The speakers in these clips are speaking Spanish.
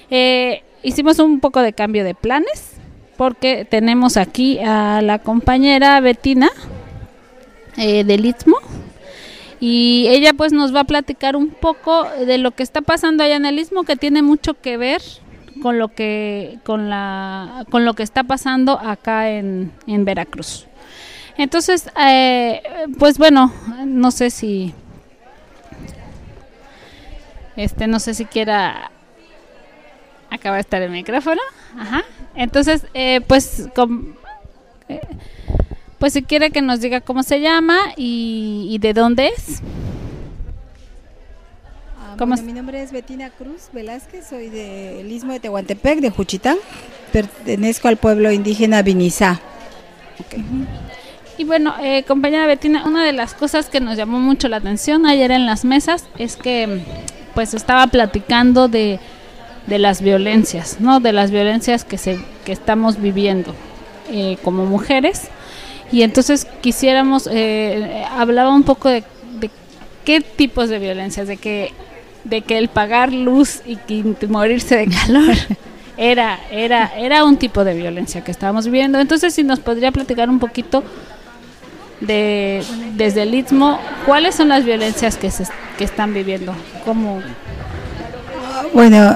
Hicimos un poco de cambio de planes porque tenemos aquí a la compañera Betina del Istmo, y ella pues nos va a platicar un poco de lo que está pasando allá en el Istmo, que tiene mucho que ver con lo que está pasando acá en Veracruz. Entonces, pues bueno, no sé si quiera. Acaba de estar el micrófono. Ajá. Entonces, pues si quiere que nos diga cómo se llama y de dónde es. Bueno, mi nombre es Betina Cruz Velázquez, soy del Istmo de Tehuantepec, de Juchitán. Pertenezco al pueblo indígena Vinizá. Okay. Y bueno, compañera Betina, una de las cosas que nos llamó mucho la atención ayer en las mesas es que pues estaba platicando de las violencias, ¿no? De las violencias que estamos viviendo como mujeres. Y entonces quisiéramos, hablaba un poco de qué tipos de violencias, de que el pagar luz y morirse de calor era un tipo de violencia que estábamos viviendo. Entonces, si nos podría platicar un poquito desde el Istmo, ¿cuáles son las violencias que están viviendo? ¿Cómo? Bueno,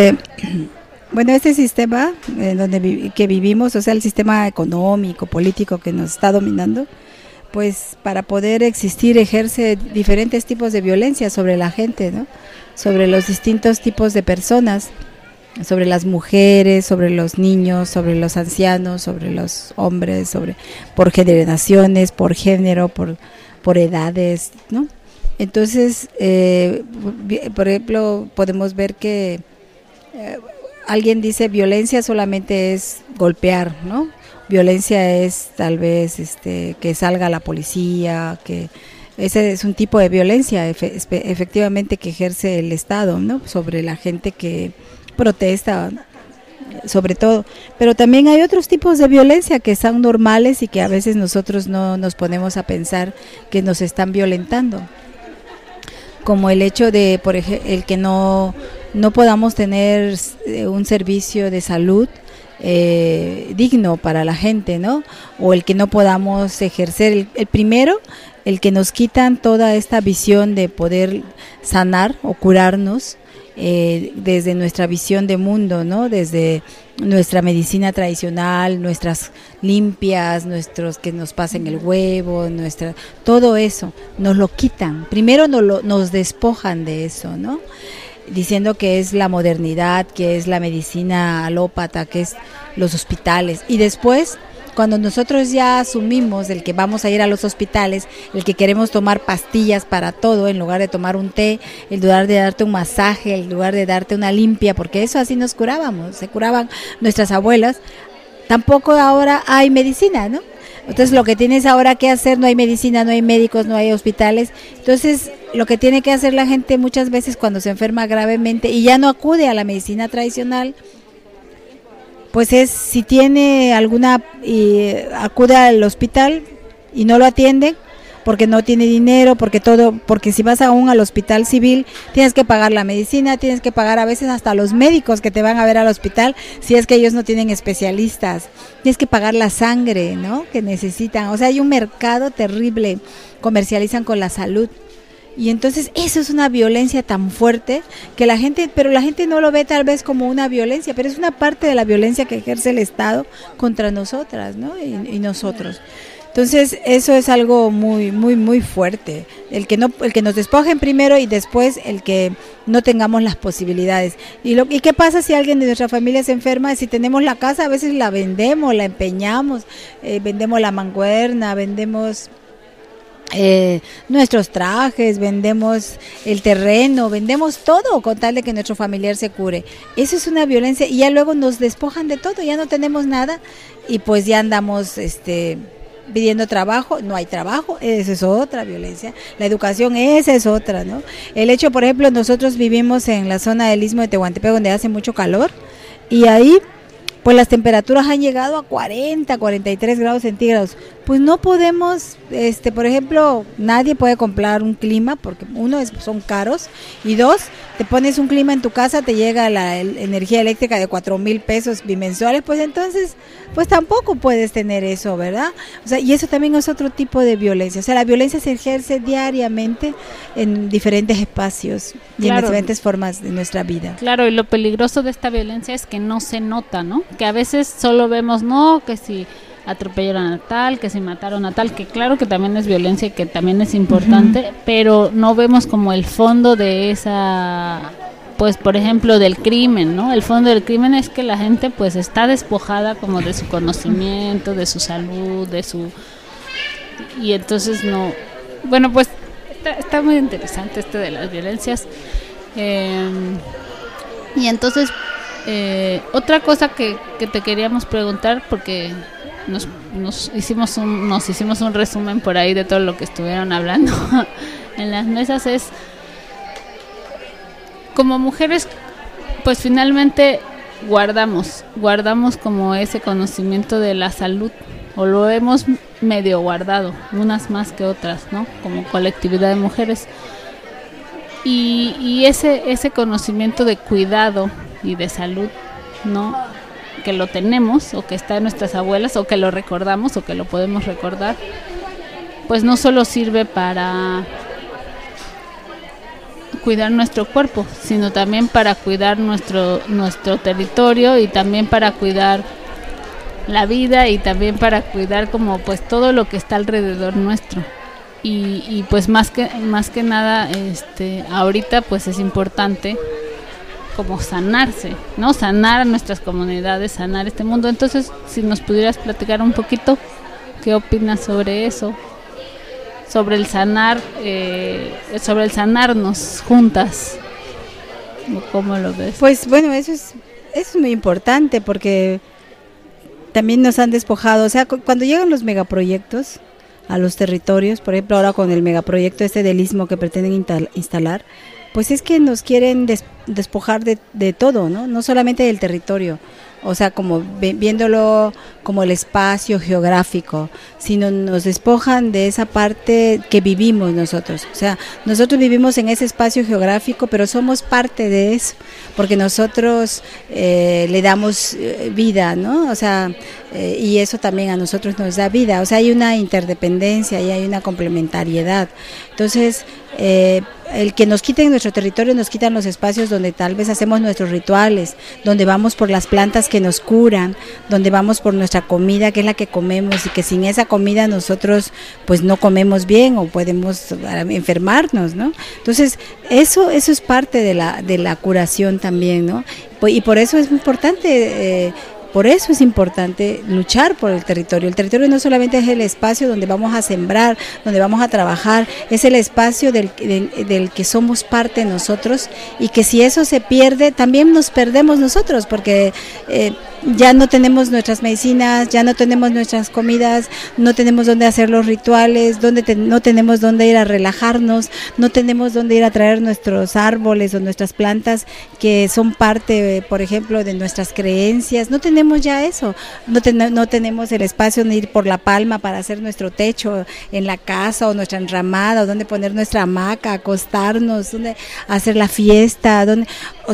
este sistema que vivimos, o sea, el sistema económico, político que nos está dominando, pues para poder existir ejerce diferentes tipos de violencia sobre la gente, ¿no? Sobre los distintos tipos de personas, sobre las mujeres, sobre los niños, sobre los ancianos, sobre los hombres, por generaciones, por género, por edades, ¿no? Entonces, por ejemplo, podemos ver que alguien dice violencia solamente es golpear, ¿no? Violencia es tal vez que salga la policía, que ese es un tipo de violencia efectivamente que ejerce el Estado, ¿no? Sobre la gente que protesta, sobre todo. Pero también hay otros tipos de violencia que son normales y que a veces nosotros no nos ponemos a pensar que nos están violentando, como el hecho de, por ejemplo, el que no podamos tener un servicio de salud digno para la gente, ¿no? O el que no podamos ejercer, el primero, el que nos quitan toda esta visión de poder sanar o curarnos desde nuestra visión de mundo, ¿no? Desde nuestra medicina tradicional, nuestras limpias, nuestros que nos pasen el huevo, todo eso nos lo quitan. Primero nos despojan de eso, ¿no? Diciendo que es la modernidad, que es la medicina alópata, que es los hospitales, y después cuando nosotros ya asumimos el que vamos a ir a los hospitales, el que queremos tomar pastillas para todo en lugar de tomar un té, en lugar de darte un masaje, en lugar de darte una limpia, porque eso así nos curábamos, se curaban nuestras abuelas, tampoco ahora hay medicina, ¿no? Entonces lo que tienes ahora que hacer, no hay medicina, no hay médicos, no hay hospitales. Entonces lo que tiene que hacer la gente muchas veces cuando se enferma gravemente y ya no acude a la medicina tradicional, pues es, si tiene alguna, acude al hospital y no lo atienden porque no tiene dinero, porque si vas aún al hospital civil tienes que pagar la medicina, tienes que pagar a veces hasta los médicos que te van a ver al hospital si es que ellos no tienen especialistas, tienes que pagar la sangre, ¿no? Que necesitan, o sea, hay un mercado terrible, comercializan con la salud. Y entonces eso es una violencia tan fuerte que la gente no lo ve tal vez como una violencia, pero es una parte de la violencia que ejerce el Estado contra nosotras, ¿no? Y nosotros. Entonces eso es algo muy muy muy fuerte, el que nos despojen primero y después el que no tengamos las posibilidades. ¿Y qué pasa si alguien de nuestra familia se enferma? Si tenemos la casa, a veces la vendemos, la empeñamos, vendemos la mancuerna, vendemos nuestros trajes, vendemos el terreno, vendemos todo con tal de que nuestro familiar se cure. Eso es una violencia y ya luego nos despojan de todo, ya no tenemos nada y pues ya andamos pidiendo trabajo, no hay trabajo, esa es otra violencia. La educación, esa es otra, ¿no? El hecho, por ejemplo, nosotros vivimos en la zona del Istmo de Tehuantepec donde hace mucho calor y ahí pues las temperaturas han llegado a 40, 43 grados centígrados. Pues no podemos, por ejemplo, nadie puede comprar un clima, porque uno, son caros, y dos, te pones un clima en tu casa, te llega la energía eléctrica de 4,000 pesos bimensuales, pues entonces, pues tampoco puedes tener eso, ¿verdad? O sea, y eso también es otro tipo de violencia. O sea, la violencia se ejerce diariamente en diferentes espacios y en diferentes formas de nuestra vida. Claro, y lo peligroso de esta violencia es que no se nota, ¿no? Que a veces solo vemos, no, que si atropellaron a tal, que si mataron a tal, que claro que también es violencia y que también es importante, pero no vemos como el fondo de esa, pues por ejemplo del crimen, ¿no? El fondo del crimen es que la gente pues está despojada como de su conocimiento, de su salud, y entonces no, bueno, pues está muy interesante de las violencias, y entonces otra cosa que te queríamos preguntar, porque nos hicimos un resumen por ahí de todo lo que estuvieron hablando en las mesas, es como mujeres pues finalmente guardamos como ese conocimiento de la salud, o lo hemos medio guardado, unas más que otras, ¿no? Como colectividad de mujeres, y ese conocimiento de cuidado y de salud, ¿no? Que lo tenemos, o que está en nuestras abuelas, o que lo recordamos, o que lo podemos recordar, pues no solo sirve para cuidar nuestro cuerpo, sino también para cuidar nuestro territorio, y también para cuidar la vida, y también para cuidar como pues todo lo que está alrededor nuestro. Y pues más que nada ahorita pues es importante como sanarse, ¿no? Sanar nuestras comunidades, sanar este mundo. Entonces, si nos pudieras platicar un poquito, ¿qué opinas sobre eso? Sobre el sanar, sobre el sanarnos juntas. ¿Cómo lo ves? Pues bueno, eso es muy importante, porque también nos han despojado. O sea, cuando llegan los megaproyectos a los territorios, por ejemplo ahora con el megaproyecto del Istmo que pretenden instalar, pues es que nos quieren despojar de todo, ¿no? No solamente del territorio, o sea, como viéndolo como el espacio geográfico, sino nos despojan de esa parte que vivimos nosotros. O sea, nosotros vivimos en ese espacio geográfico, pero somos parte de eso, porque nosotros le damos vida, ¿no? O sea, y eso también a nosotros nos da vida. O sea, hay una interdependencia y hay una complementariedad. Entonces, el que nos quiten nuestro territorio, nos quitan los espacios donde tal vez hacemos nuestros rituales, donde vamos por las plantas que nos curan, donde vamos por nuestra comida, que es la que comemos, y que sin esa comida nosotros pues no comemos bien o podemos enfermarnos, ¿no? Entonces eso es parte de la curación también, ¿no? Y por eso es importante luchar por el territorio. El territorio no solamente es el espacio donde vamos a sembrar, donde vamos a trabajar, es el espacio del que somos parte nosotros, y que si eso se pierde, también nos perdemos nosotros, porque ya no tenemos nuestras medicinas, ya no tenemos nuestras comidas, no tenemos dónde hacer los rituales, no tenemos dónde ir a relajarnos, no tenemos dónde ir a traer nuestros árboles o nuestras plantas que son parte, por ejemplo, de nuestras creencias. No tenemos ya eso, no tenemos el espacio donde ir por la palma para hacer nuestro techo en la casa, o nuestra enramada, o donde poner nuestra hamaca, acostarnos, donde hacer la fiesta, donde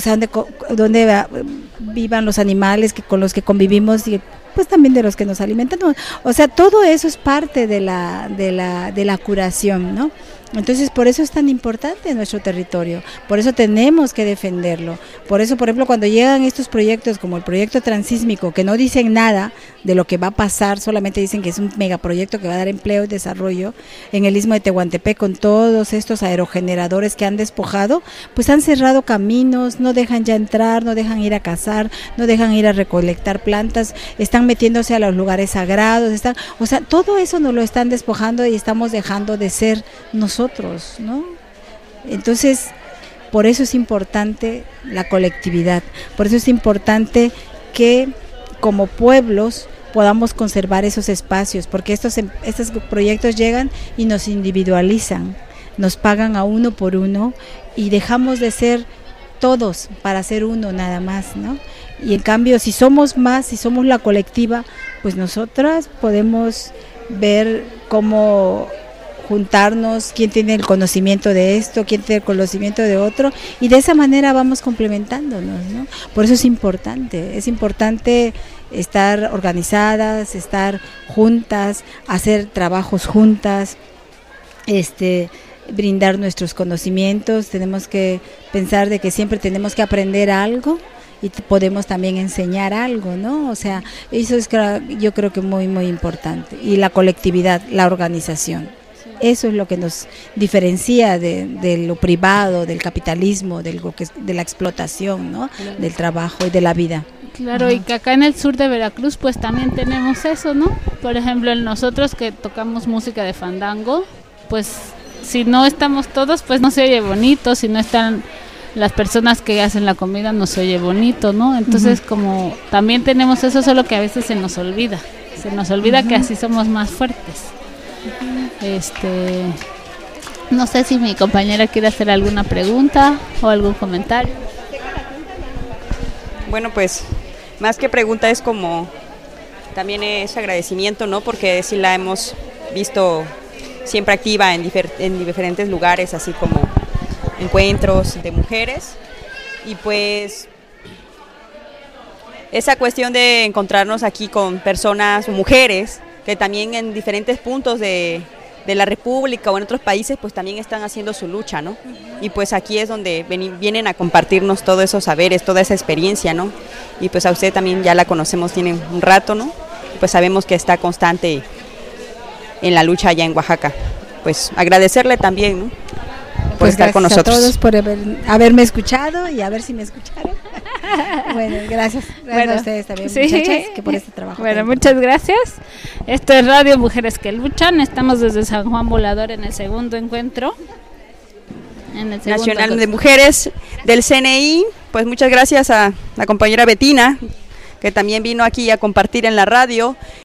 vivan los animales con los que convivimos, y pues también de los que nos alimentan. O sea, todo eso es parte de la curación, ¿no? Entonces, por eso es tan importante nuestro territorio, por eso tenemos que defenderlo. Por eso, por ejemplo, cuando llegan estos proyectos como el proyecto transísmico, que no dicen nada de lo que va a pasar, solamente dicen que es un megaproyecto que va a dar empleo y desarrollo en el Istmo de Tehuantepec, con todos estos aerogeneradores que han despojado, pues han cerrado caminos, no dejan ya entrar, no dejan ir a cazar, no dejan ir a recolectar plantas, están metiéndose a los lugares sagrados, o sea, todo eso nos lo están despojando, y estamos dejando de ser nosotros, ¿no? Entonces, por eso es importante la colectividad, por eso es importante que como pueblos podamos conservar esos espacios, porque estos proyectos llegan y nos individualizan, nos pagan a uno por uno, y dejamos de ser todos para ser uno nada más, ¿no? Y en cambio, si somos más, si somos la colectiva, pues nosotras podemos ver cómo juntarnos, quién tiene el conocimiento de esto, quién tiene el conocimiento de otro, y de esa manera vamos complementándonos, ¿no? Por eso es importante estar organizadas, estar juntas, hacer trabajos juntas, brindar nuestros conocimientos. Tenemos que pensar de que siempre tenemos que aprender algo y podemos también enseñar algo, ¿no? O sea, eso es, yo creo que muy, muy importante. Y la colectividad, la organización. Eso es lo que nos diferencia de lo privado, del capitalismo, de la explotación, ¿no? Claro. Del trabajo y de la vida. Claro, y que acá en el sur de Veracruz pues también tenemos eso, ¿no? Por ejemplo, nosotros que tocamos música de fandango, pues si no estamos todos, pues no se oye bonito, si no están las personas que hacen la comida no se oye bonito, ¿no? Entonces como también tenemos eso, solo que a veces se nos olvida que así somos más fuertes. No sé si mi compañera quiere hacer alguna pregunta o algún comentario. Bueno, pues más que pregunta es como también es agradecimiento, ¿no? Porque sí la hemos visto siempre activa en diferentes lugares, así como encuentros de mujeres, y pues esa cuestión de encontrarnos aquí con personas, mujeres, que también en diferentes puntos de la República o en otros países pues también están haciendo su lucha, ¿no? Y pues aquí es donde vienen a compartirnos todos esos saberes, toda esa experiencia, ¿no? Y pues a usted también ya la conocemos, tiene un rato, ¿no? Pues sabemos que está constante en la lucha allá en Oaxaca. Pues agradecerle también, ¿no? Por pues estar con nosotros. Gracias a todos por haberme escuchado y a ver si me escucharon. Bueno, gracias a ustedes también, sí, muchachas, que por este trabajo. Bueno, muchas gracias. Esto es Radio Mujeres que Luchan. Estamos desde San Juan Volador en el segundo encuentro. Nacional de Mujeres del CNI. Pues muchas gracias a la compañera Betina, que también vino aquí a compartir en la radio.